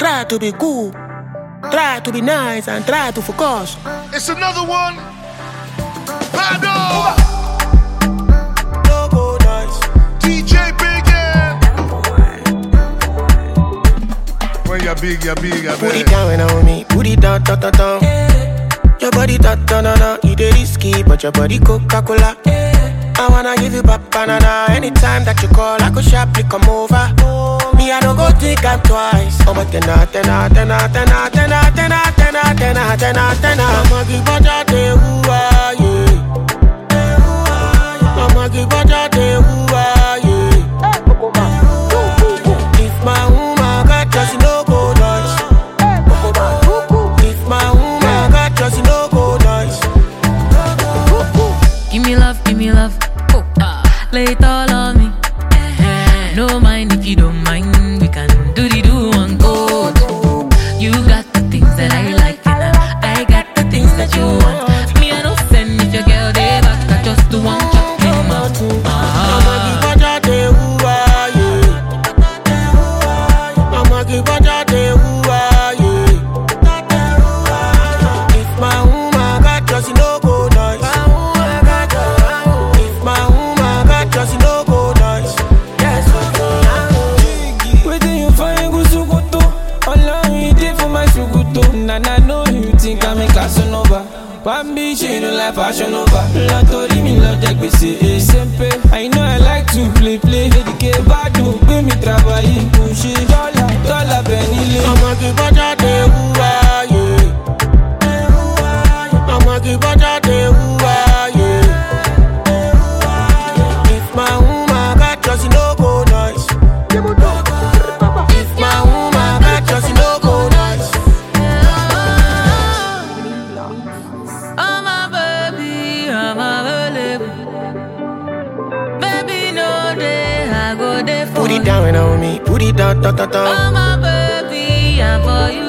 Try to be cool, try to be nice, and try to focus. It's another one. Bado. Logo nice. DJ Big M. When you're big, you're big, you're Put big. it down on me, put it down, down, down, down. Your body down, down, down, down. You dey risky, but your body Coca-Cola. I wanna give you back banana. Anytime that you call, I could sharply come over. Me, I don't go think I'm twice. Oh, but tenna. I'ma give baja de hua, yeah. I'ma give baja de hua, yeah. If my woman got just no go nice. If my woman got just no go nice. Give me love, oh, lay it all on me. No mind if you don't mind, we can do the do one go. You got the things that I like, and I got the things that you want. Me, I don't send if your girl they back, I just do one chop him up. I'ma give baja de hua, yeah. I'ma give baja de hua, yeah. If my woman got just no go nice. If my woman got just no go nice. Waiting you find good sukuto. Allow me day for my sukuto. And I know you think I'm a Casanova. One bitch ain't no like fashion over. Latori me love jack BC simple. I know I like to play. Dedicate badu, pay me travailler. Push it, dollar, penny. I'ma give baja de hua, yeah. I'ma give baja de hua, yeah. If my woman got just no go nice. If my woman got just no go nice. Oh my baby, I'm available. Baby, no day, I go there for Put it you. down on me, put it down, down, down, down. Oh my baby, I'm for you.